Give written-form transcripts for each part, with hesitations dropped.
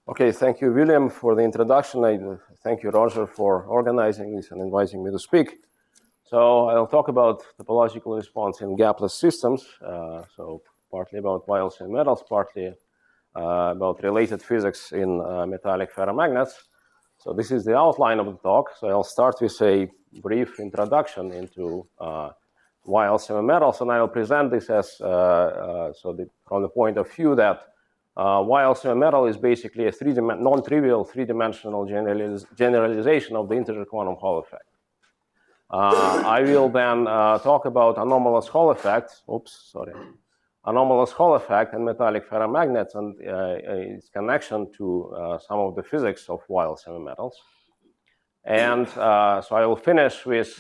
Okay, thank you, William, for the introduction. I thank you, Roger, for organizing this and inviting me to speak. So I'll talk about topological response in gapless systems. So partly about wires and metals, partly about related physics in metallic ferromagnets. So this is the outline of the talk. So I'll start with a brief introduction into wires and metals, and I'll present this as from the point of view that wires and metal is basically a non-trivial three-dimensional generalization of the integer quantum Hall effect. I will then talk about anomalous Hall effects. Anomalous Hall effect and metallic ferromagnets and its connection to some of the physics of wires and metals. And so I will finish with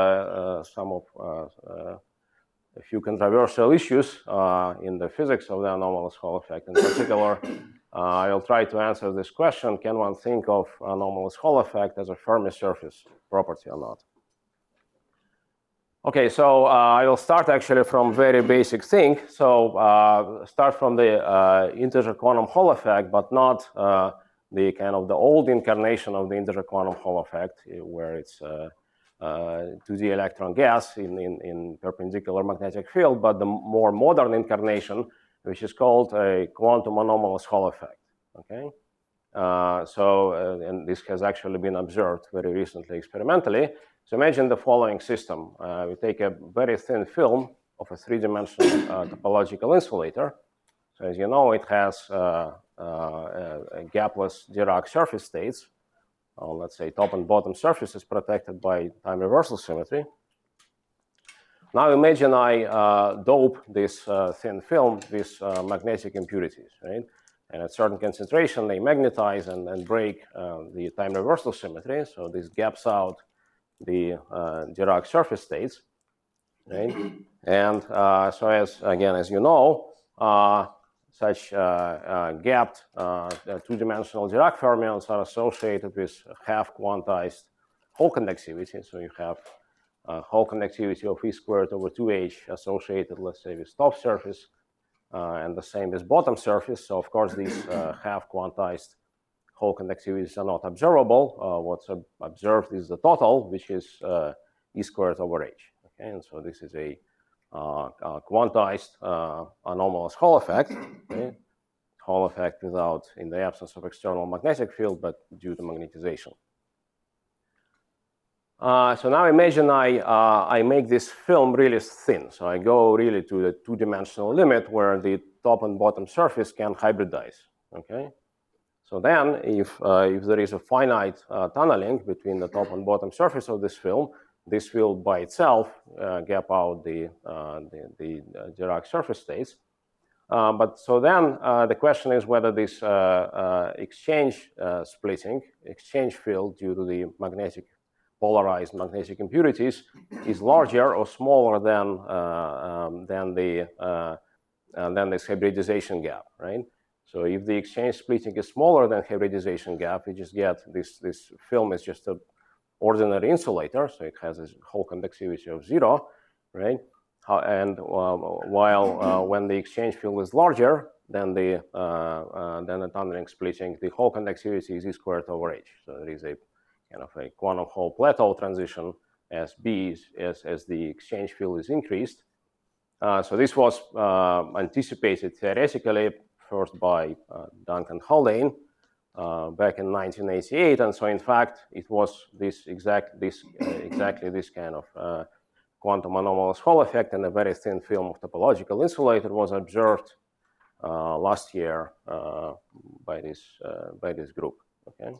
a few controversial issues in the physics of the anomalous Hall effect. In particular, I will try to answer this question: can one think of anomalous Hall effect as a Fermi surface property or not? Okay, so I will start actually from very basic thing. So start from the integer quantum Hall effect, but not the kind of the old incarnation of the integer quantum Hall effect, where it's 2D electron gas in perpendicular magnetic field, but the more modern incarnation, which is called a quantum anomalous Hall effect. Okay, and this has actually been observed very recently experimentally. So imagine the following system. We take a very thin film of a three-dimensional topological insulator. So as you know, it has gapless Dirac surface states. Let's say top and bottom surfaces protected by time reversal symmetry. Now imagine I dope this thin film with magnetic impurities, right? And at certain concentration, they magnetize and break the time reversal symmetry. So this gaps out the Dirac surface states, right? And so as you know, such gapped two-dimensional Dirac fermions are associated with half-quantized Hall conductivity. So you have Hall conductivity of E squared over 2h associated, let's say, with top surface, and the same with bottom surface. So of course, these half-quantized Hall conductivities are not observable. What's observed is the total, which is E squared over h. Okay, and so this is a quantized anomalous Hall effect. Okay? Hall effect in the absence of external magnetic field, but due to magnetization. So now imagine I make this film really thin. So I go really to the two-dimensional limit where the top and bottom surface can hybridize. Okay. So then, if there is a finite tunneling between the top and bottom surface of this film will by itself gap out the Dirac surface states. But so then the question is whether this exchange field due to the polarized magnetic impurities is larger or smaller than this hybridization gap, right? So if the exchange splitting is smaller than hybridization gap, we just get this film is just an ordinary insulator, so it has a Hall conductivity of 0, right? And while when the exchange field is larger than the tunneling splitting, the Hall conductivity is E squared over h. So there is a kind of a quantum Hall plateau transition as the exchange field is increased. So this was anticipated theoretically first by Duncan Haldane back in 1988, and so in fact it was exactly this kind of quantum anomalous Hall effect in a very thin film of topological insulator was observed last year by this group. Okay.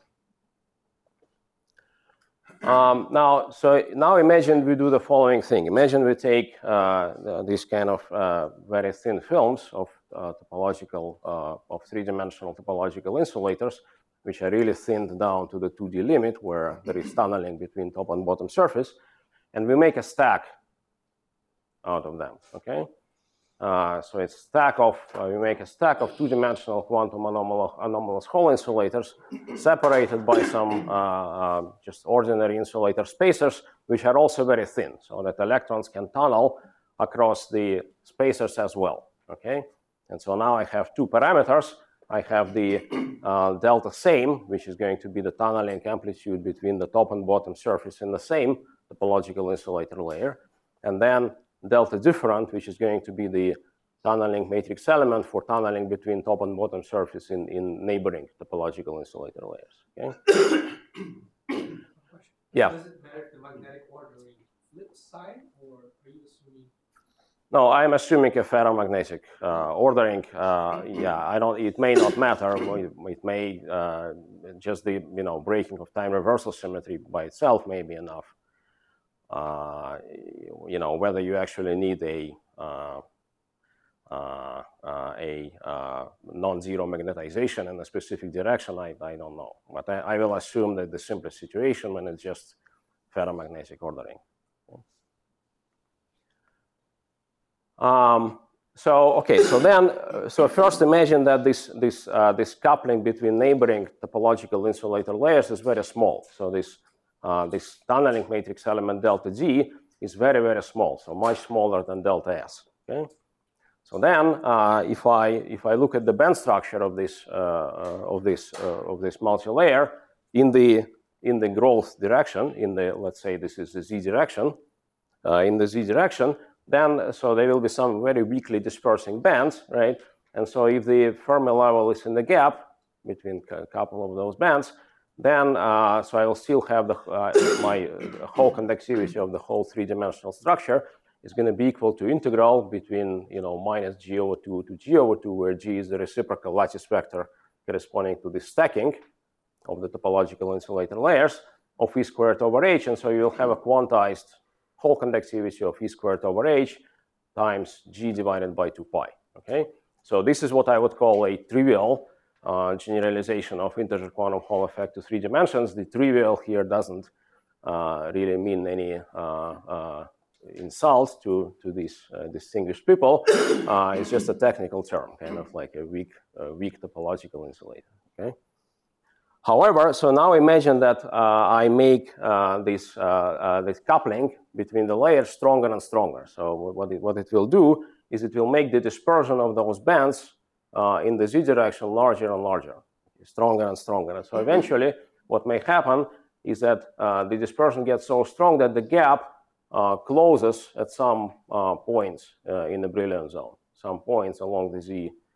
Now imagine we do the following thing. Imagine we take these kind of very thin films of three-dimensional topological insulators, which are really thinned down to the 2D limit where there is tunneling between top and bottom surface, and we make a stack out of them. Okay. So it's we make a stack of two-dimensional quantum anomalous Hall insulators separated by some just ordinary insulator spacers, which are also very thin, so that electrons can tunnel across the spacers as well. Okay, and so now I have two parameters. I have the delta same, which is going to be the tunneling amplitude between the top and bottom surface in the same topological insulator layer, and then delta different, which is going to be the tunneling matrix element for tunneling between top and bottom surface in neighboring topological insulator layers. Okay. Yeah. Does it matter if the magnetic ordering flips side, or are you assuming? No, I'm assuming a ferromagnetic ordering. Yeah, I don't. It may not matter. It may just the breaking of time reversal symmetry by itself may be enough. Whether you actually need a non-zero magnetization in a specific direction, I don't know. But I will assume that the simplest situation when it's just ferromagnetic ordering. So first imagine that this coupling between neighboring topological insulator layers is very small. So this tunneling matrix element delta G is very, very small, so much smaller than delta S. Okay. So then, if I look at the band structure of this multi-layer in the growth direction, let's say this is the Z direction, in the Z direction, then so there will be some very weakly dispersing bands, right? And so if the Fermi level is in the gap between a couple of those bands, then so I will still have my whole conductivity of the whole three-dimensional structure is going to be equal to integral between minus G over 2 to G over 2, where G is the reciprocal lattice vector corresponding to the stacking of the topological insulator layers of E squared over H, and so you will have a quantized whole conductivity of E squared over H times G divided by 2 pi. Okay, so this is what I would call a trivial generalization of integer quantum Hall effect to 3 dimensions. The trivial here doesn't really mean any insults to these distinguished people. It's just a technical term, kind of like a weak topological insulator. Okay. However, so now imagine that I make this coupling between the layers stronger and stronger. So what it will do is it will make the dispersion of those bands in the Z direction larger and larger, stronger and stronger. And so eventually, what may happen is that the dispersion gets so strong that the gap closes at some points in the Brillouin zone. Some points along the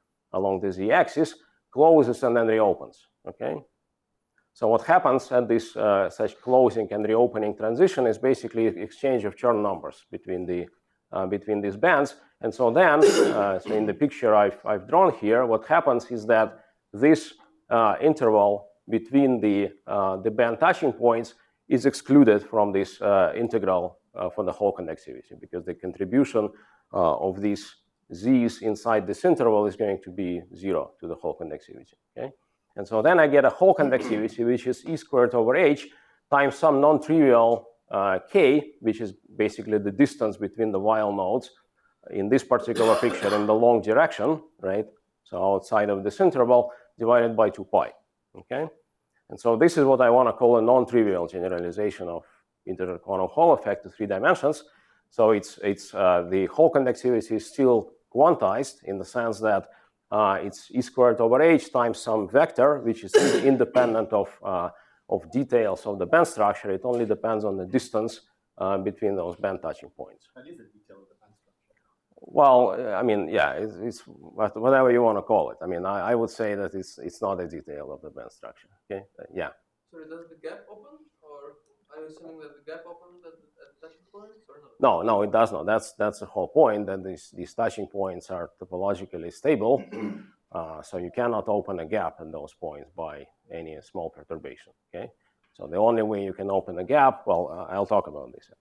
Z axis closes and then reopens. Okay. So what happens at this such closing and reopening transition is basically exchange of Chern numbers between these bands. And so then, so in the picture I've drawn here, what happens is that this interval between the band touching points is excluded from this integral for the whole conductivity, because the contribution of these Z's inside this interval is going to be 0 to the whole conductivity. Okay. And so then I get a whole conductivity, which is E squared over H times some non-trivial K, which is basically the distance between the Weyl nodes in this particular picture in the long direction, right? So outside of this interval, divided by 2 pi, okay? And so this is what I want to call a non-trivial generalization of integer quantum Hall effect to 3 dimensions. So it's the whole conductivity is still quantized in the sense that it's E squared over H times some vector, which is independent of details of the band structure. It only depends on the distance between those band touching points. That is a detail of the band structure. Well, I mean, yeah, it's whatever you want to call it. I mean, I would say that it's not a detail of the band structure. Okay, yeah. So does the gap open, or are you assuming that the gap opens at touching points, or not? No, it does not. That's the whole point, that these touching points are topologically stable, so you cannot open a gap in those points by any small perturbation. Okay, so the only way you can open a gap, well, I'll talk about this.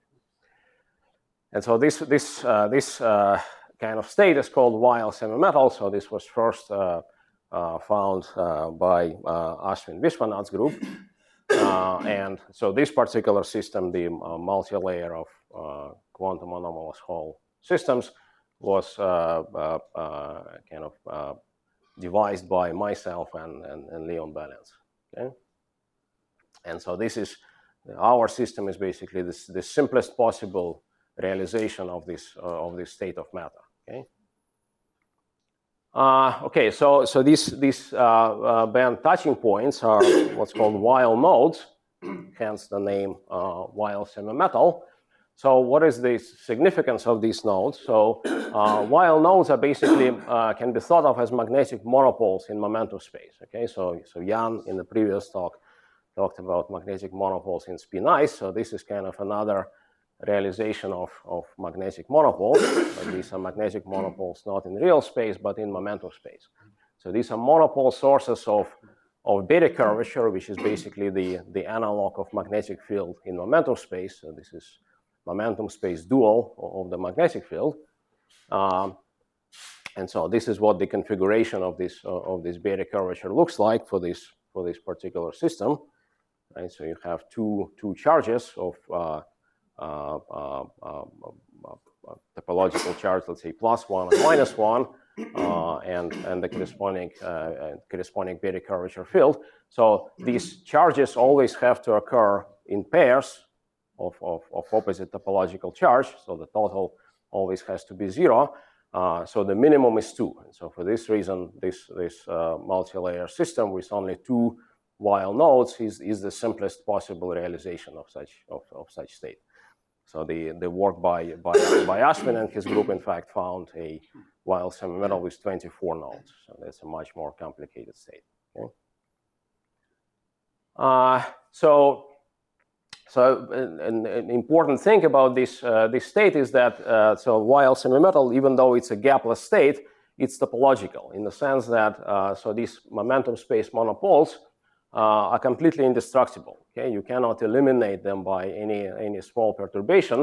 And so this kind of state is called Weyl semimetal. So this was first found by Ashwin Vishwanath's group. And so this particular system, the multi-layer of quantum anomalous Hall systems, was kind of devised by myself and Leon Bellens. Okay? And so this is, our system is basically the simplest possible realization of this state of matter. Okay. Okay, so these band touching points are what's called Weil nodes, hence the name Weil semimetal. So what is the significance of these nodes? So Weil nodes are basically can be thought of as magnetic monopoles in momentum space. Okay, so Jan in the previous talk talked about magnetic monopoles in spin ice. So this is kind of another realization of magnetic monopoles. But these are magnetic monopoles not in real space, but in momentum space. So these are monopole sources of beta curvature, which is basically the analog of magnetic field in momentum space. So this is momentum space dual of the magnetic field. And so this is what the configuration of this beta curvature looks like for this particular system. Right? So you have two charges of topological charge, let's say +1 and -1, and the corresponding beta curvature field. So these charges always have to occur in pairs of opposite topological charge. So the total always has to be 0. So the minimum is 2. And so for this reason, this multi-layer system with only 2 Weil nodes is the simplest possible realization of such state. So the work by Ashwin and his group, in fact, found a Weil semimetal with 24 nodes. So that's a much more complicated state. Okay? So an important thing about this state is that so Weil semimetal, even though it's a gapless state, it's topological in the sense that so these momentum space monopoles are completely indestructible. Okay, you cannot eliminate them by any small perturbation.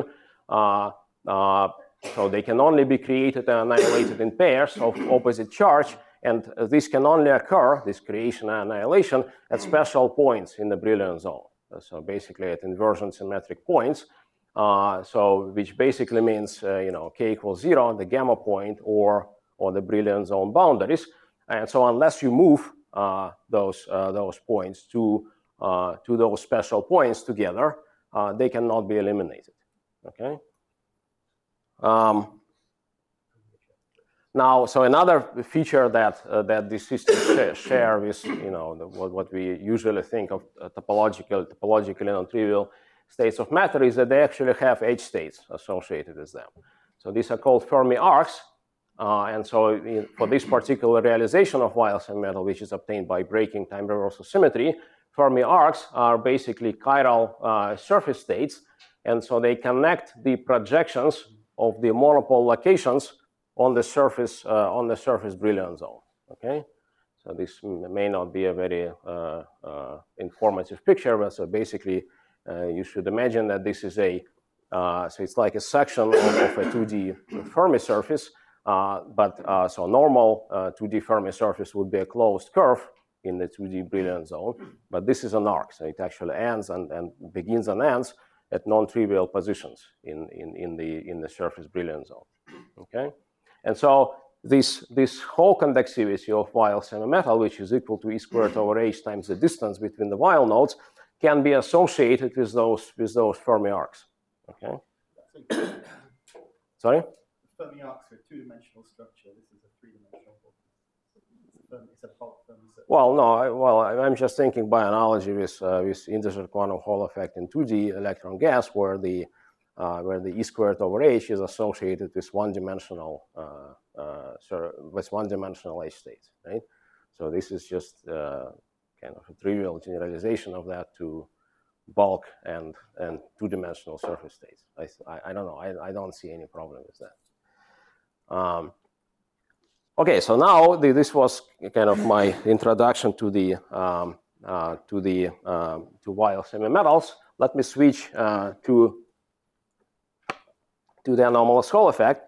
So they can only be created and annihilated in pairs of opposite charge, and this can only occur, this creation and annihilation, at special points in the Brillouin zone. So basically at inversion symmetric points. So which basically means k equals 0, the gamma point, or the Brillouin zone boundaries. And so unless you move those points to those special points together, they cannot be eliminated. Okay. Now, so another feature that these systems share with what we usually think of topologically non-trivial states of matter is that they actually have H states associated with them. So these are called Fermi arcs. And so for this particular realization of Weil semimetal, which is obtained by breaking time reversal symmetry, Fermi arcs are basically chiral surface states. And so they connect the projections of the monopole locations on the surface Brillouin zone. Okay, so this may not be a very informative picture, but so basically you should imagine that this is so it's like a section of a 2D Fermi surface. So normal 2D Fermi surface would be a closed curve in the 2D Brillouin zone, but this is an arc, so it actually ends and begins and ends at non-trivial positions in the surface Brillouin zone. Okay, and so this whole conductivity of Weil semimetal, which is equal to E² over H times the distance between the Weil nodes, can be associated with those Fermi arcs. Okay, sorry. Fermi arcs are a two-dimensional structure. This is a three-dimensional. It's a bulk Fermi surface. Well, no. I'm just thinking by analogy with integer quantum Hall effect in 2D electron gas, where the E² over H is associated with one-dimensional H states, right? So this is just kind of a trivial generalization of that to bulk and two-dimensional surface states. I don't know. I don't see any problem with that. Okay, so now this was kind of my introduction to Weil semimetals. Let me switch to the anomalous Hall effect.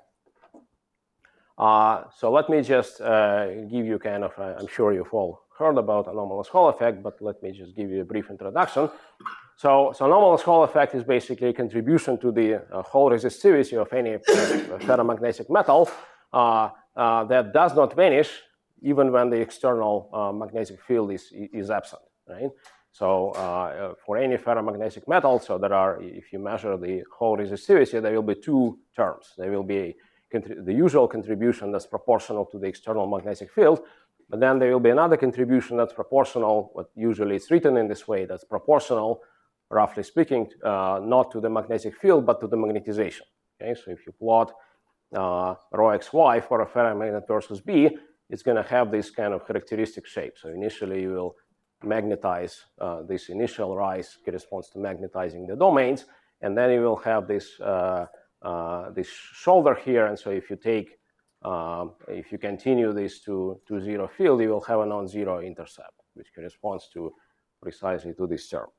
So let me just give you kind of, I'm sure you've all heard about anomalous Hall effect, but let me just give you a brief introduction. So anomalous Hall effect is basically a contribution to the Hall resistivity of any ferromagnetic metal that does not vanish even when the external magnetic field is absent, right? So for any ferromagnetic metal, so there are, if you measure the Hall resistivity, there will be two terms. There will be the usual contribution that's proportional to the external magnetic field, but then there will be another contribution that's proportional, but usually it's written in this way, that's proportional, roughly speaking, not to the magnetic field, but to the magnetization. Okay, so if you plot rho xy for a ferromagnet versus B, it's going to have this kind of characteristic shape. So initially you will magnetize, this initial rise corresponds to magnetizing the domains, and then you will have this, this shoulder here, and so if you take, if you continue this to zero field, you will have a non-zero intercept, which corresponds to precisely to this term.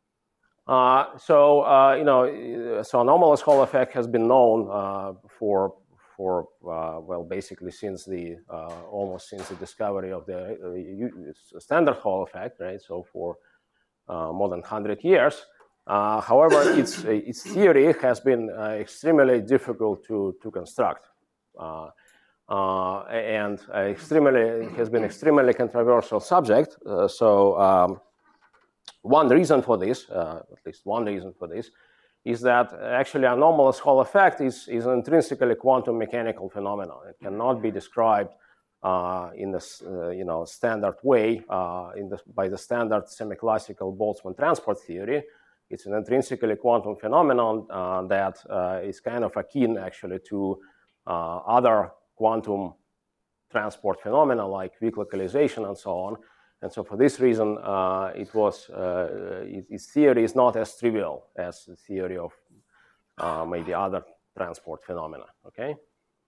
You know, so anomalous Hall effect has been known for well, basically since the almost since the discovery of the standard Hall effect, right? So for more than 100 years. However, its theory has been extremely difficult to construct, and it has been extremely controversial subject. One reason for this, at least one reason for this, is that actually anomalous Hall effect is an intrinsically quantum mechanical phenomenon. It cannot be described in this you know, standard way by the standard semi-classical Boltzmann transport theory. It's an intrinsically quantum phenomenon that is kind of akin actually to other quantum transport phenomena like weak localization and so on. And so for this reason, its theory is not as trivial as the theory of maybe other transport phenomena, okay?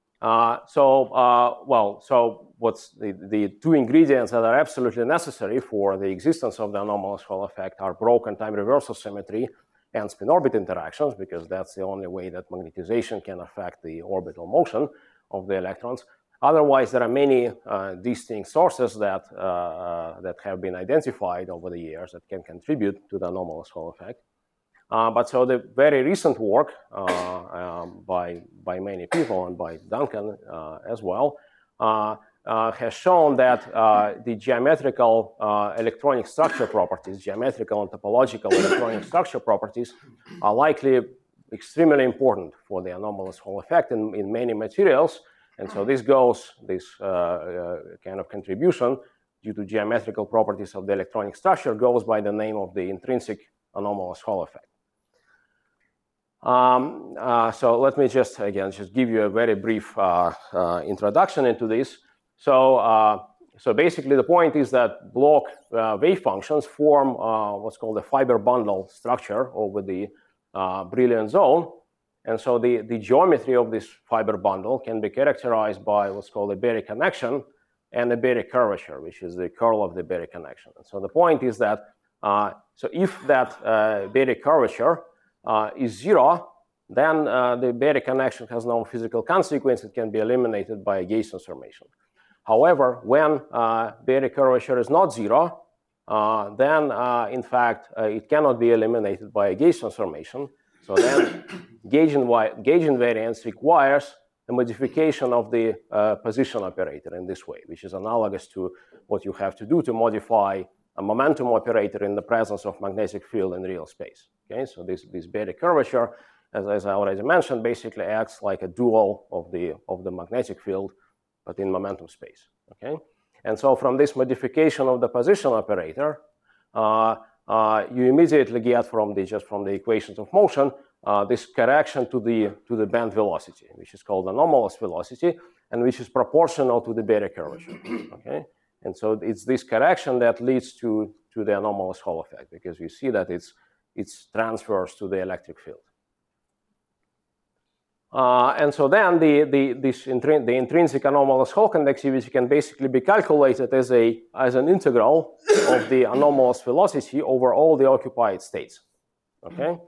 So what's the two ingredients that are absolutely necessary for the existence of the anomalous Hall effect are broken time reversal symmetry and spin-orbit interactions, because that's the only way that magnetization can affect the orbital motion of the electrons. Otherwise, there are many distinct sources that have been identified over the years that can contribute to the anomalous Hall effect. But so the very recent work by many people and by Duncan as well has shown that the geometrical electronic structure properties, geometrical and topological electronic structure properties are likely extremely important for the anomalous Hall effect in many materials. And so this kind of contribution due to geometrical properties of the electronic structure goes by the name of the intrinsic anomalous Hall effect. So let me just give you a very brief introduction into this. So basically the point is that Bloch wave functions form what's called a fiber bundle structure over the Brillouin zone. And so the geometry of this fiber bundle can be characterized by what's called a Berry connection and a Berry curvature, which is the curl of the Berry connection. And so the point is that, so if that Berry curvature is zero, then the Berry connection has no physical consequence. It can be eliminated by a gauge transformation. However, when Berry curvature is not zero, then in fact it cannot be eliminated by a gauge transformation. So then gauge invariance requires a modification of the position operator in this way, which is analogous to what you have to do to modify a momentum operator in the presence of magnetic field in real space. Okay, so this Berry curvature, as I already mentioned, basically acts like a dual of the magnetic field, but in momentum space. Okay, and so from this modification of the position operator, you immediately get from the equations of motion this correction to the band velocity, which is called anomalous velocity, and which is proportional to the Berry curvature. Okay, and so it's this correction that leads to the anomalous Hall effect, because you see that it's transverse to the electric field. And so then the intrinsic anomalous Hall conductivity can basically be calculated as an integral of the anomalous velocity over all the occupied states. Okay.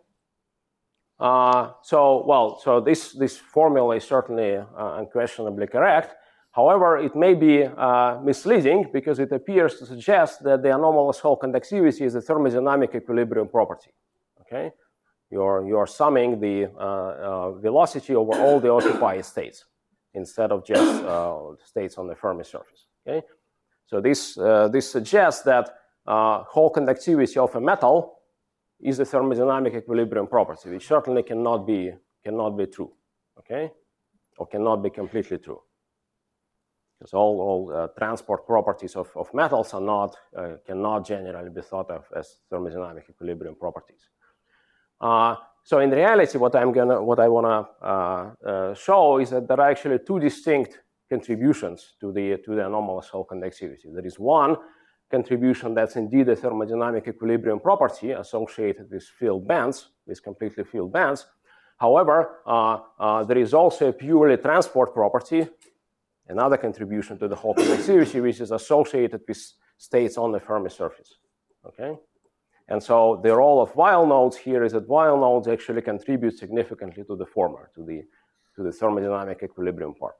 So this formula is certainly unquestionably correct. However, it may be misleading because it appears to suggest that the anomalous Hall conductivity is a thermodynamic equilibrium property. Okay. You're summing the velocity over all the occupied states instead of just states on the Fermi surface. Okay, so this suggests that Hall conductivity of a metal is a thermodynamic equilibrium property, which certainly cannot be true. Okay, or cannot be completely true. Because all transport properties of metals are not, cannot generally be thought of as thermodynamic equilibrium properties. So in reality, what I want to show is that there are actually two distinct contributions to the anomalous Hall conductivity. There is one contribution that's indeed a thermodynamic equilibrium property associated with filled bands, with completely filled bands. However, there is also a purely transport property, another contribution to the Hall conductivity, which is associated with states on the Fermi surface. Okay, and so the role of Weyl nodes here is that Weyl nodes actually contribute significantly to the former, to the thermodynamic equilibrium part.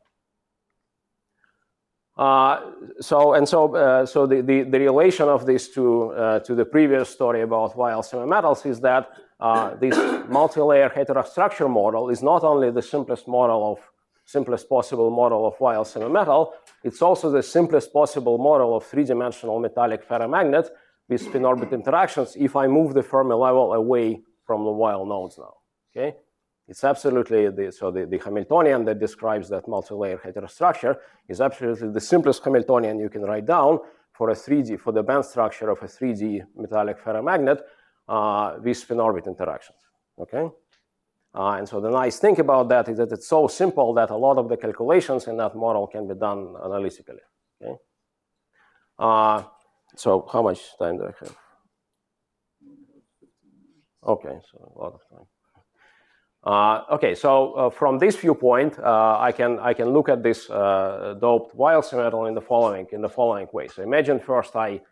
So the relation of this to the previous story about Weyl semimetals is that this multi-layer heterostructure model is not only the simplest possible model of Weyl semimetal, it's also the simplest possible model of three-dimensional metallic ferromagnet with spin-orbit interactions if I move the Fermi level away from the Weyl nodes now. Okay. It's absolutely, the Hamiltonian that describes that multi-layer heterostructure is absolutely the simplest Hamiltonian you can write down for the band structure of a 3D metallic ferromagnet with spin-orbit interactions, okay? And so the nice thing about that is that it's so simple that a lot of the calculations in that model can be done analytically, okay? So how much time do I have? Okay, so a lot of time. Okay, so from this viewpoint, I can look at this doped Weyl semimetal in the following way. So imagine first I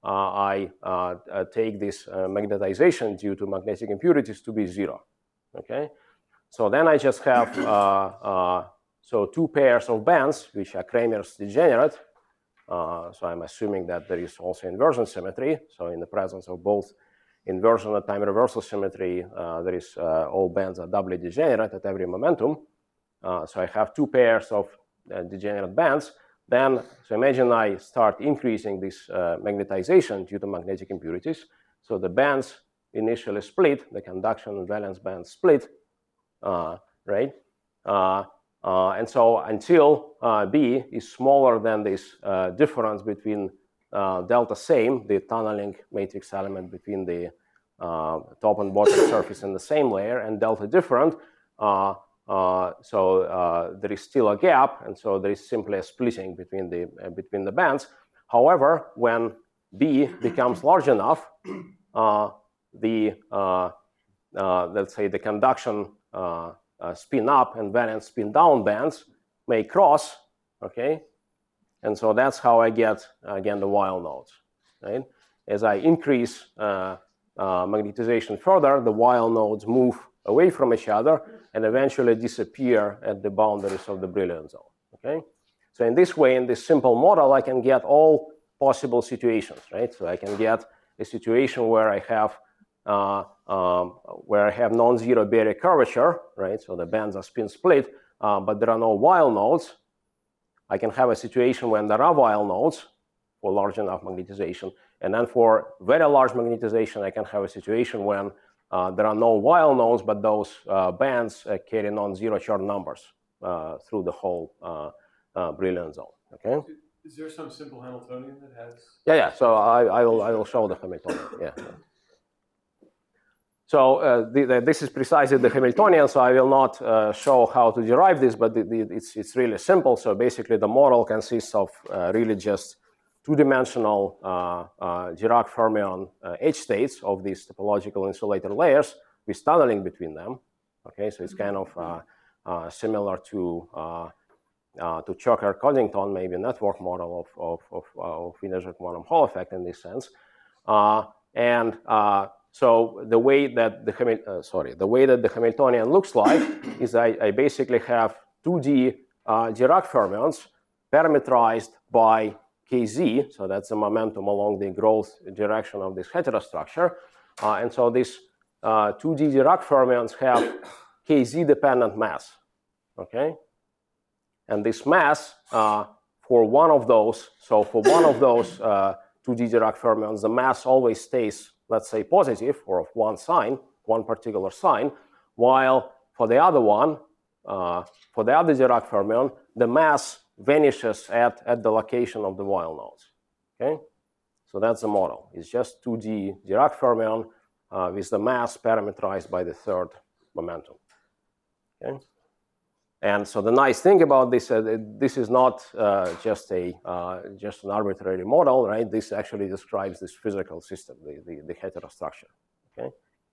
take this magnetization due to magnetic impurities to be 0. Okay, so then I just have so two pairs of bands which are Kramer's degenerate. So I'm assuming that there is also inversion symmetry. So in the presence of both inversion and time reversal symmetry, there is all bands are doubly degenerate at every momentum. So I have two pairs of degenerate bands. Then, so imagine I start increasing this magnetization due to magnetic impurities. So the bands initially split, the conduction and valence bands split, right? And so until B is smaller than this difference between delta same, the tunneling matrix element between the top and bottom surface in the same layer, and delta different, so there is still a gap, and so there is simply a splitting between the bands. However, when B becomes large enough, let's say the conduction spin up and valence spin down bands may cross, okay? And so that's how I get, again, the Weyl nodes, right? As I increase magnetization further, the Weyl nodes move away from each other and eventually disappear at the boundaries of the Brillouin zone, okay? So in this way, in this simple model, I can get all possible situations, right? So I can get a situation where I have non-zero Berry curvature, right? So the bands are spin split, but there are no Weyl nodes. I can have a situation when there are Weyl nodes for large enough magnetization. And then for very large magnetization, I can have a situation when there are no Weyl nodes, but those bands carry non-zero Chern numbers through the whole Brillouin zone, okay? Is there some simple Hamiltonian that has? Yeah. So I will show the Hamiltonian, yeah. So this is precisely the Hamiltonian, so I will not show how to derive this, but it's really simple. So basically the model consists of really just two-dimensional Dirac fermion H states of these topological insulator layers with tunneling between them. Okay, so it's kind of similar to Choker-Coddington, maybe network model of integer quantum Hall effect in this sense. So the way that the Hamiltonian looks like is I basically have 2D Dirac fermions parametrized by Kz, so that's the momentum along the growth direction of this heterostructure. And so these 2D Dirac fermions have Kz-dependent mass, okay? And this mass for one of those, so for one of those 2D Dirac fermions, the mass always stays, let's say, positive, or of one sign, one particular sign, while for the other one, for the other Dirac fermion, the mass vanishes at the location of the Weyl nodes. Okay, so that's the model. It's just 2D Dirac fermion with the mass parameterized by the third momentum. Okay, and so the nice thing about this, this is not just an arbitrary model, right? This actually describes this physical system, the heterostructure. Okay.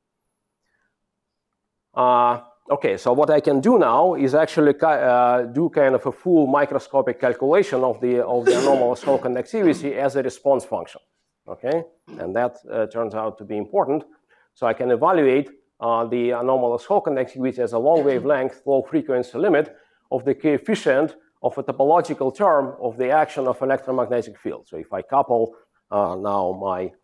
Okay, so what I can do now is actually do kind of a full microscopic calculation of the anomalous Hall conductivity as a response function. Okay, and that turns out to be important. So I can evaluate the anomalous Hall conductivity as a long wavelength, low frequency limit of the coefficient of a topological term of the action of electromagnetic field. So if I couple now my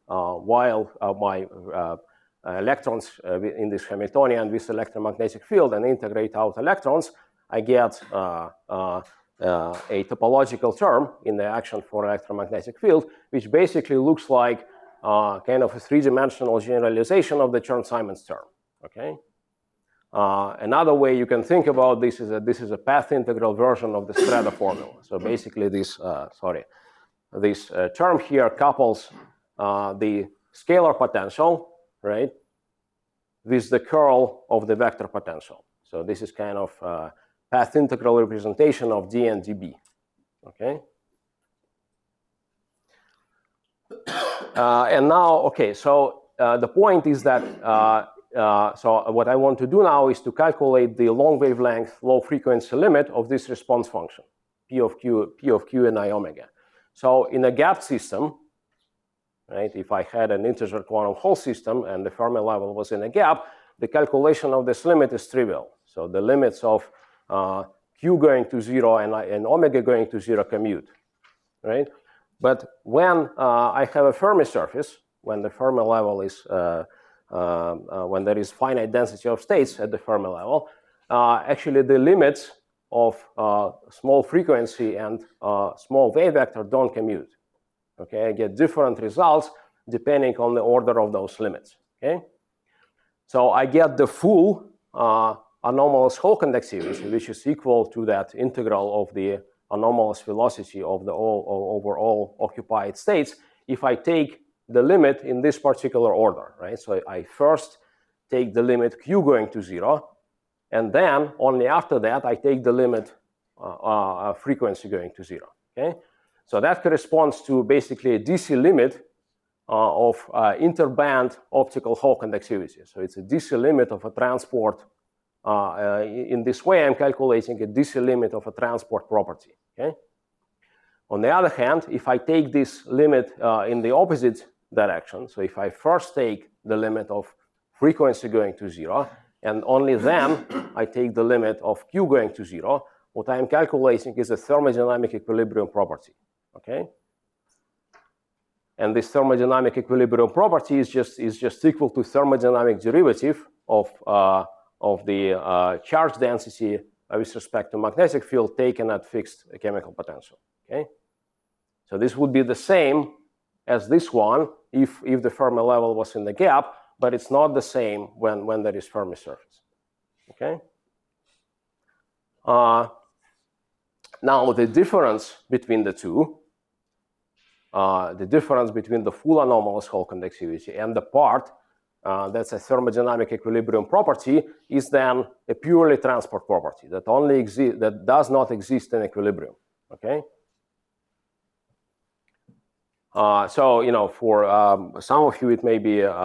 electrons in this Hamiltonian with electromagnetic field and integrate out electrons, I get a topological term in the action for electromagnetic field, which basically looks like kind of a three-dimensional generalization of the Chern-Simons term. Okay. Another way you can think about this is that this is a path integral version of the Streda formula. So basically, this term here couples the scalar potential, right, with the curl of the vector potential. So this is kind of a path integral representation of d and dB. Okay. And now, okay, so the point is that so what I want to do now is to calculate the long wavelength, low frequency limit of this response function, P of Q and I omega. So in a gapped system, right, if I had an integer quantum Hall system and the Fermi level was in a gap, the calculation of this limit is trivial. So the limits of Q going to 0 and omega going to 0 commute, right? But when I have a Fermi surface, when the Fermi level is when there is finite density of states at the Fermi level, actually the limits of small frequency and small wave vector don't commute. Okay, I get different results depending on the order of those limits. Okay, so I get the full anomalous Hall conductivity, which is equal to that integral of the anomalous velocity of the over all occupied states if I take the limit in this particular order, right? So I first take the limit Q going to 0, and then only after that I take the limit frequency going to 0. Okay, so that corresponds to basically a DC limit of interband optical Hall conductivity. So it's a DC limit of a transport. In this way, I'm calculating a DC limit of a transport property. Okay. On the other hand, if I take this limit in the opposite direction, so if I first take the limit of frequency going to 0, and only then I take the limit of Q going to 0, what I'm calculating is a thermodynamic equilibrium property. Okay, and this thermodynamic equilibrium property is just equal to thermodynamic derivative of the charge density with respect to magnetic field taken at fixed chemical potential. Okay, so this would be the same as this one if the Fermi level was in the gap, but it's not the same when there is Fermi surface. Okay. Now the difference between the two, the difference between the full anomalous Hall conductivity and the part that's a thermodynamic equilibrium property is then a purely transport property that only exists, that does not exist in equilibrium. Okay. So you know, for some of you, it may be a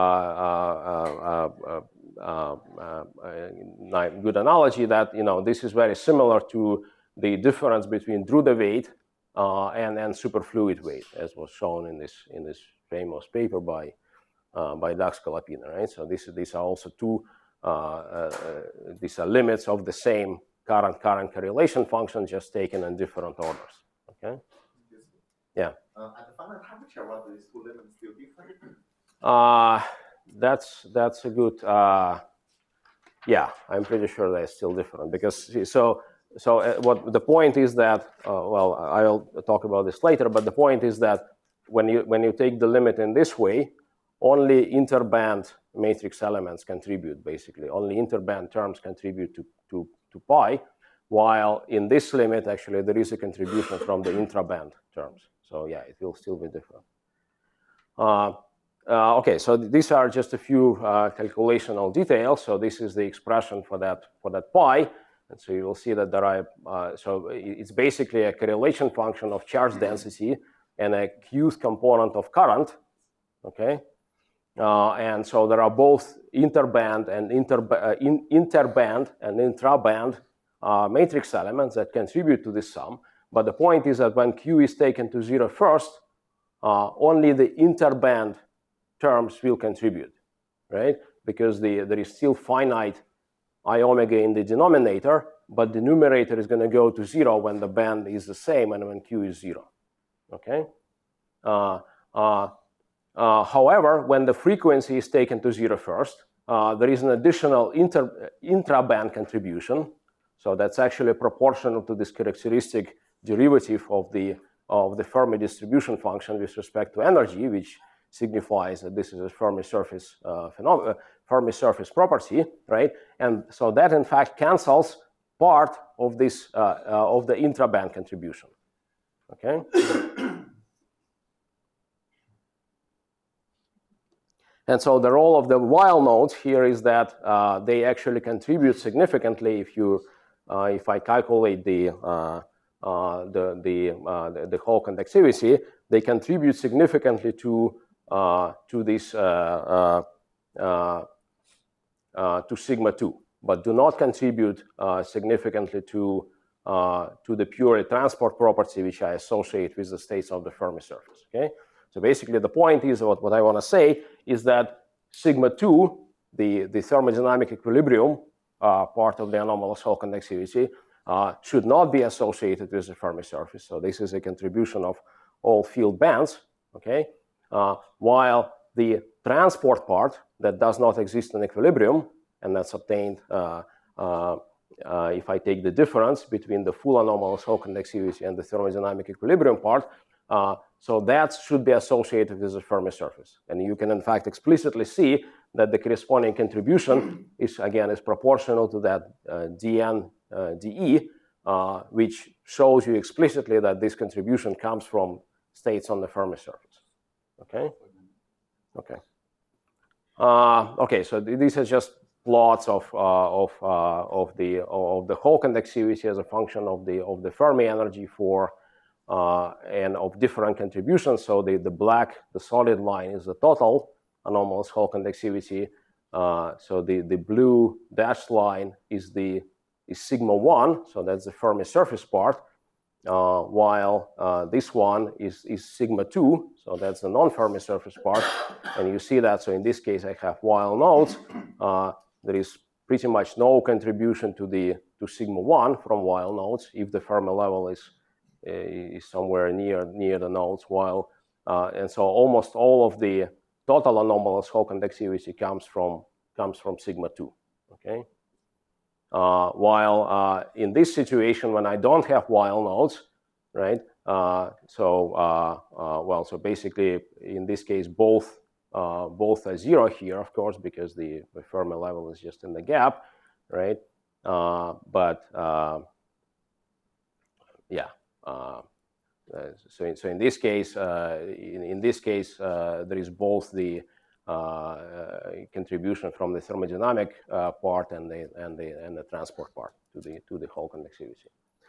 good analogy that this is very similar to the difference between Drude weight and superfluid weight, as was shown in this famous paper by Dag Scalapina, right? So these are also two. These are limits of the same current correlation function, just taken in different orders. Okay. Yeah. At the final temperature, what are these two limits still different? That's a good. Yeah, I'm pretty sure they're still different because what the point is that well, I'll talk about this later, but the point is that when you take the limit in this way, only interband matrix elements contribute. Basically, only interband terms contribute to pi, while in this limit, actually, there is a contribution from the intraband terms. So yeah, it will still be different. Okay, so these are just a few calculational details. So this is the expression for that pi. And so you will see that there are, so it's basically a correlation function of charge density and a qth component of current, okay? And so there are both interband and interband and intraband matrix elements that contribute to this sum. But the point is that when q is taken to 0 first, only the interband terms will contribute, right? Because there is still finite I omega in the denominator, but the numerator is going to go to 0 when the band is the same and when q is 0, okay? However, when the frequency is taken to 0 first, there is an additional intraband contribution. So that's actually proportional to this characteristic derivative of the Fermi distribution function with respect to energy, which signifies that this is a Fermi surface Fermi surface property, right? And so that in fact cancels part of this of the intraband contribution. Okay. And so the role of the while nodes here is that they actually contribute significantly. If I calculate the Hall conductivity, they contribute significantly to this to sigma 2, but do not contribute significantly to the pure transport property which I associate with the states of the Fermi surface. Okay. So basically, the point is what I want to say is that sigma 2, the thermodynamic equilibrium part of the anomalous Hall conductivity, should not be associated with the Fermi surface. So this is a contribution of all field bands. Okay, while the transport part that does not exist in equilibrium, and that's obtained if I take the difference between the full anomalous Hall conductivity and the thermodynamic equilibrium part. So that should be associated with the Fermi surface. And you can, in fact, explicitly see that the corresponding contribution is proportional to that dN dE, which shows you explicitly that this contribution comes from states on the Fermi surface. Okay? Okay. Okay, so these are just plots of the Hall conductivity as a function of the Fermi energy for and of different contributions. So the black, the solid line is the total anomalous Hall conductivity. So the blue dashed line is sigma 1, so that's the Fermi surface part, while this one is sigma 2, so that's the non-Fermi surface part. And you see that, so in this case I have while nodes. There is pretty much no contribution to sigma 1 from while nodes if the Fermi level is somewhere near the nodes, while and so almost all of the total anomalous Hall conductivity comes from sigma 2. Okay. While in this situation, when I don't have while nodes, right? So basically in this case both are 0 here, of course, because the Fermi level is just in the gap, right? Yeah. So in this case, there is both the contribution from the thermodynamic part and the transport part to the Hall conductivity.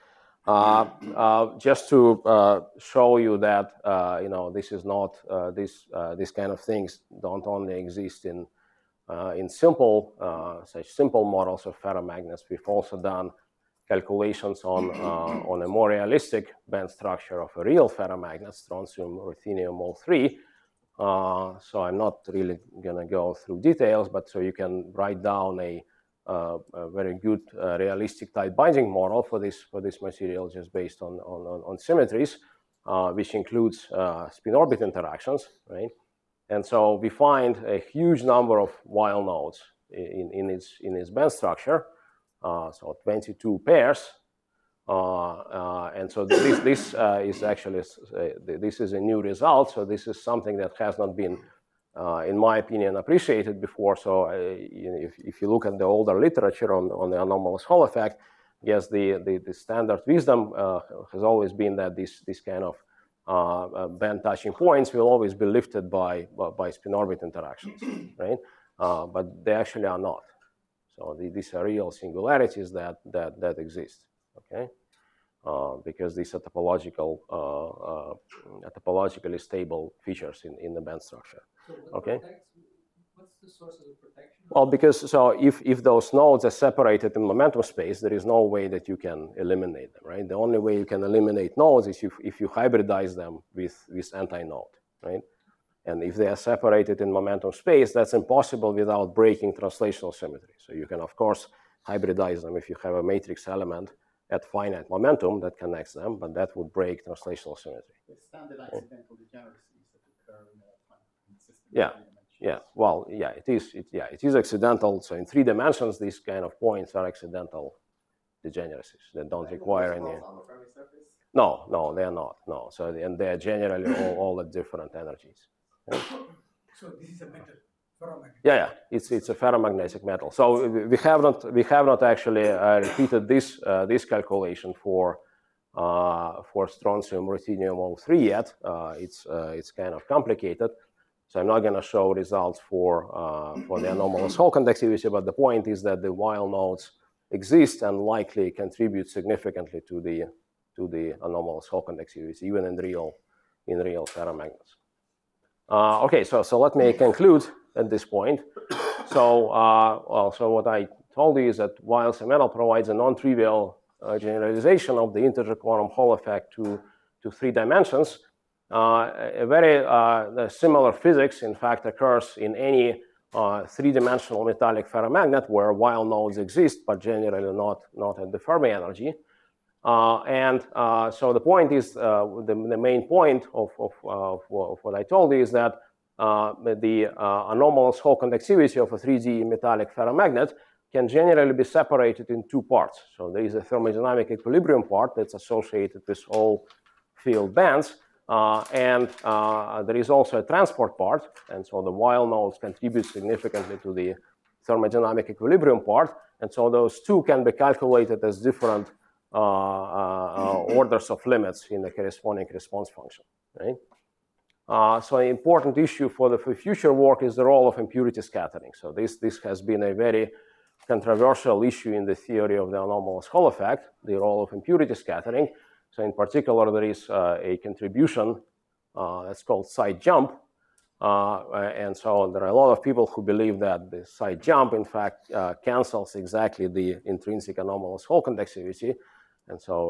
Just to show you that this is not this kind of things don't only exist in such simple models of ferromagnets. We've also done calculations on a more realistic band structure of a real ferromagnet, strontium ruthenium Mol3. So I'm not really going to go through details, but so you can write down a very good realistic tight binding model for this material just based on symmetries, which includes spin-orbit interactions, right? And so we find a huge number of while nodes in its band structure. So 22 pairs, and so this is actually this is a new result. So this is something that has not been, in my opinion, appreciated before. So if you look at the older literature on the anomalous Hall effect, Yes, the standard wisdom has always been that this kind of band touching points will always be lifted by spin orbit interactions, right? But they actually are not. So these are real singularities that exist, okay? Because these are topologically stable features in the band structure. So what okay. What's the source of the protection? Well, because so if those nodes are separated in momentum space, there is no way that you can eliminate them, right? The only way you can eliminate nodes is if you hybridize them with anti-node, right? And if they are separated in momentum space, that's impossible without breaking translational symmetry. So you can, of course, hybridize them if you have a matrix element at finite momentum that connects them, but that would break translational symmetry. The standard accidental degeneracies that occur in a time system. Yeah. Yeah, well, yeah, it is accidental. So in 3 dimensions, these kind of points are accidental degeneracies that don't require any. On the Fermi surface? No, they are not. No, so and they are generally all at different energies. Yeah. So this is a metal, ferromagnetic. Yeah, it's a ferromagnetic metal. So we have not actually repeated this calculation for strontium ruthenium 03 yet. It's kind of complicated. So I'm not going to show results for the anomalous Hall conductivity, but the point is that the Weyl nodes exist and likely contribute significantly to the anomalous Hall conductivity, even in real ferromagnets. Okay, so let me conclude at this point. So what I told you is that Weyl's metal provides a non-trivial generalization of the integer quantum Hall effect to 3 dimensions. A very similar physics, in fact, occurs in any 3-dimensional metallic ferromagnet where Weyl nodes exist, but generally not at the Fermi energy. So the point is, the main point of what I told you is that the anomalous Hall conductivity of a 3D metallic ferromagnet can generally be separated in 2 parts. So there is a thermodynamic equilibrium part that's associated with all field bands. And there is also a transport part, and so the Weyl nodes contribute significantly to the thermodynamic equilibrium part, and so those 2 can be calculated as different orders of limits in the corresponding response function, right? So an important issue for the future work is the role of impurity scattering. So this has been a very controversial issue in the theory of the anomalous Hall effect, the role of impurity scattering. So in particular, there is a contribution that's called side jump. And so there are a lot of people who believe that the side jump, in fact, cancels exactly the intrinsic anomalous Hall conductivity. And so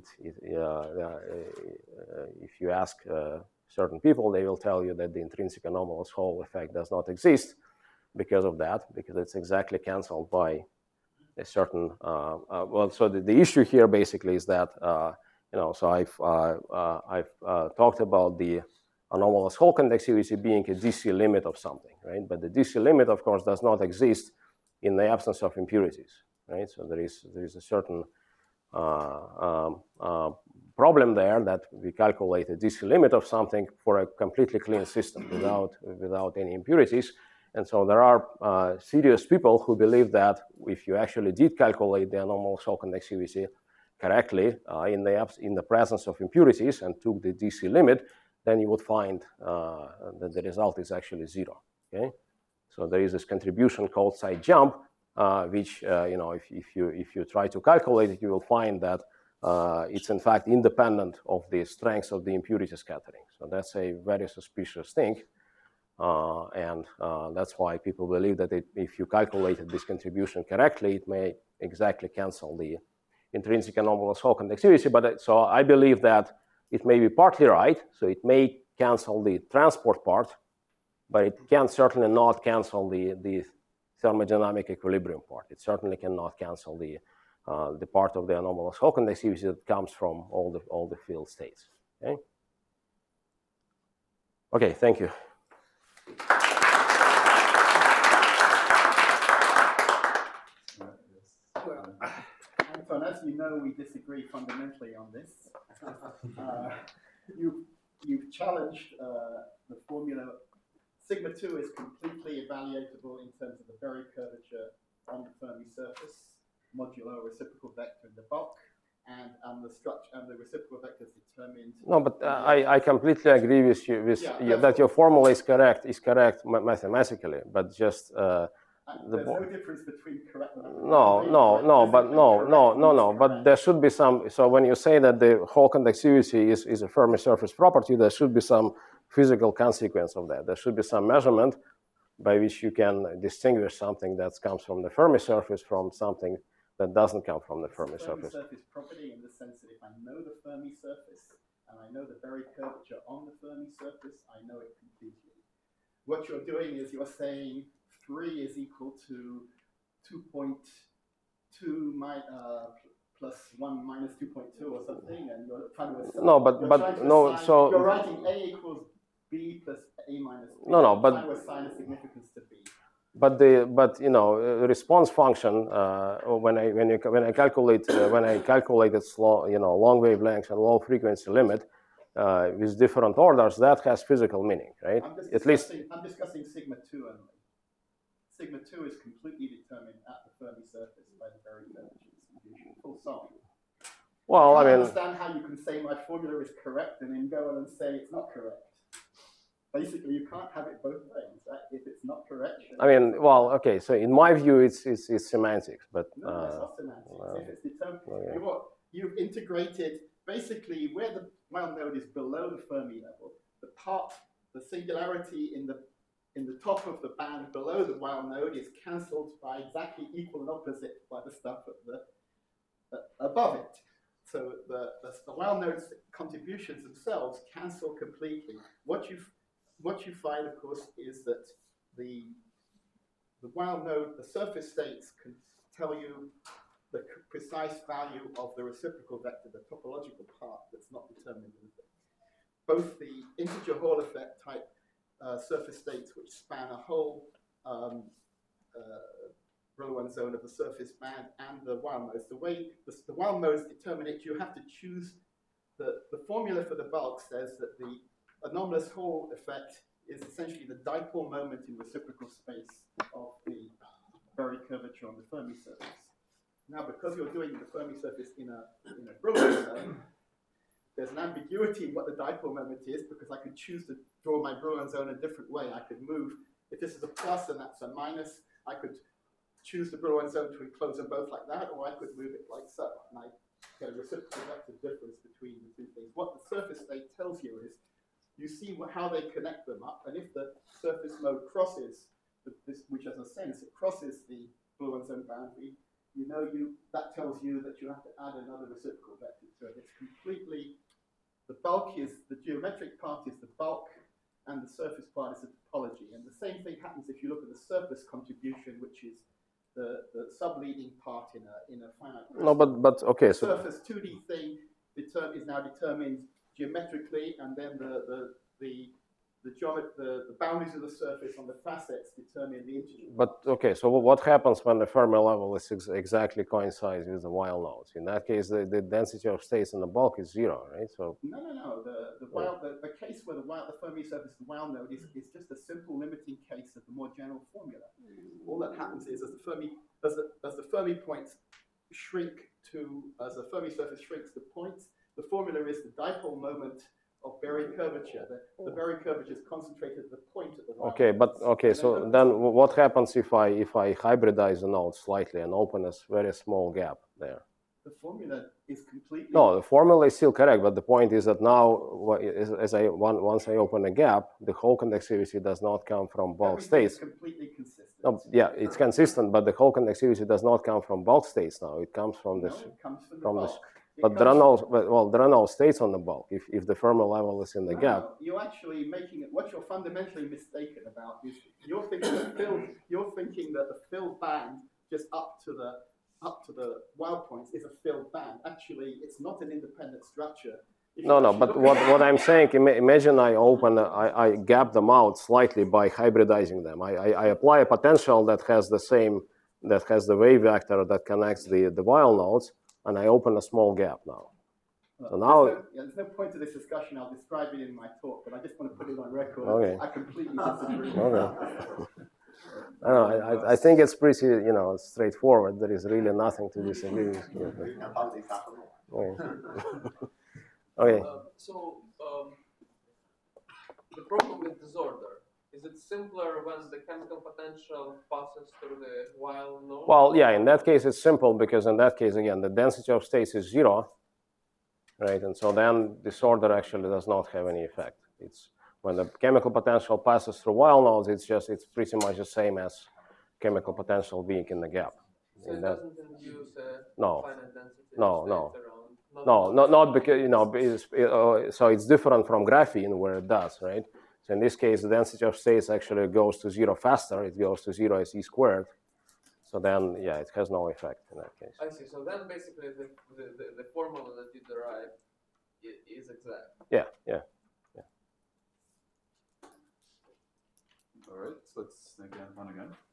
if you ask certain people, they will tell you that the intrinsic anomalous Hall effect does not exist because of that, because it's exactly canceled by a certain, well, so the issue here basically is that so I've talked about the anomalous Hall conductivity being a DC limit of something, right? But the DC limit, of course, does not exist in the absence of impurities, right? So there is a certain problem there that we calculate a DC limit of something for a completely clean system without any impurities. And so there are serious people who believe that if you actually did calculate the anomalous Hall conductivity correctly in the presence of impurities and took the DC limit, then you would find that the result is actually 0. Okay, so there is this contribution called side jump, which if you try to calculate it, you will find that it's in fact independent of the strength of the impurity scattering. So that's a very suspicious thing, and that's why people believe that if you calculated this contribution correctly, it may exactly cancel the intrinsic anomalous Hall conductivity. But so I believe that it may be partly right. So it may cancel the transport part, but it can certainly not cancel the thermodynamic equilibrium part. It certainly cannot cancel the part of the anomalous Hall conductivity that comes from all the field states. Okay. Okay. Thank you. Anton, as you know, we disagree fundamentally on this. You've challenged the formula. Sigma 2 is completely evaluatable in terms of the Berry curvature on the Fermi surface. modular reciprocal vector in the bulk, and the structure and the reciprocal vector is determined. No, but I completely agree with you that your formula is correct mathematically, but just there's no difference between correct and but there should be some. So when you say that the Hall conductivity is a Fermi surface property, there should be some physical consequence of that. There should be some measurement by which you can distinguish something that comes from the Fermi surface from something that doesn't come from the Fermi surface. Surface property in the sense that if I know the Fermi surface and I know the Berry curvature on the Fermi surface, I know it completely. What you're doing is you're saying 3 is equal to 2.2 plus 1 minus 2.2 or something, and you're trying to assign. You're writing A equals B plus A minus B. But trying to assign a significance to B. But response function when I calculated slow, long wavelengths and low frequency limit with different orders, that has physical meaning, right? I'm discussing sigma 2 only. Sigma 2 is completely determined at the Fermi surface by the Berry curvature distribution. Full stop. Well, I understand how you can say my formula is correct and then go on and say it's not correct. Basically, you can't have it both ways. Right? If it's not correct. Okay. So in my view, it's semantics, but no, it's not semantics. If it's determined, you've integrated basically where the Weil node is below the Fermi level. The singularity in the top of the band below the Weil node is cancelled by exactly equal and opposite by the stuff at the above it. So the Weil node's contributions themselves cancel completely. What you find, of course, is that the Weil node, the surface states can tell you the precise value of the reciprocal vector, the topological part that's not determined in the thing. Both the integer Hall effect type surface states, which span a whole Brillouin zone of the surface band, and the Weil modes. The way the Weil modes determine it, you have to choose the formula for the bulk says that the anomalous Hall effect is essentially the dipole moment in reciprocal space of the Berry curvature on the Fermi surface. Now, because you're doing the Fermi surface in a Brillouin zone, there's an ambiguity in what the dipole moment is, because I could choose to draw my Brillouin zone a different way. I could move, if this is a plus and that's a minus, I could choose the Brillouin zone to enclose them both like that, or I could move it like so. And I get a reciprocal vector difference between the two things. What the surface state tells you is, you see how they connect them up, and if the surface mode crosses, which has a sense, it crosses the Brillouin zone boundary, that tells you that you have to add another reciprocal vector to it. It's completely, the geometric part is the bulk, and the surface part is the topology. And the same thing happens if you look at the surface contribution, which is the subleading part in a finite crystal. No, but okay. The surface 2D thing is now determined geometrically, and then the boundaries of the surface on the facets determine the integer. But okay, so what happens when the Fermi level is exactly coincides with the Weil nodes? In that case, the density of states in the bulk is 0, right? So no. The case where the Fermi surface, the Weil node is just a simple limiting case of the more general formula. All that happens is as the Fermi points shrink as the Fermi surface shrinks to points, the formula is the dipole moment of Berry curvature. The Berry curvature is concentrated at the point at the Weil. So then what happens if I hybridize the nodes slightly and open a very small gap there? The formula is completely... No, the formula is still correct, but the point is that now, once I open a gap, the Hall conductivity does not come from bulk states. It's completely consistent. No, yeah, it's consistent, but the Hall conductivity does not come from bulk states now. It comes from this. It comes from the bulk. But there are no states on the bulk. If the Fermi level is in the gap, you're actually making it. What you're fundamentally mistaken about is you're thinking that the filled band just up to the Weil points is a filled band. Actually, it's not an independent structure. No. But what I'm saying, imagine I gap them out slightly by hybridizing them. I apply a potential that has the wave vector that connects the Weil nodes, and I open a small gap now. Well, so now there's no point to this discussion. I'll describe it in my talk, but I just want to put it on record. Okay. I completely disagree. Okay. I don't know. I think it's pretty, straightforward. There is really nothing to disagree with here. Okay. The problem with disorder, is it simpler when the chemical potential passes through the while node? Well, yeah, in that case it's simple because in that case, again, the density of states is 0, right? And so then disorder actually does not have any effect. It's when the chemical potential passes through while nodes, it's pretty much the same as chemical potential being in the gap. So it doesn't induce a No. finite density No, of no. states around? Not because, so it's different from graphene where it does, right? So in this case, the density of states actually goes to 0 faster. It goes to 0 as E squared. So then, yeah, it has no effect in that case. I see. So then basically the formula that you derive is exact. Yeah. All right, so let's make that one again.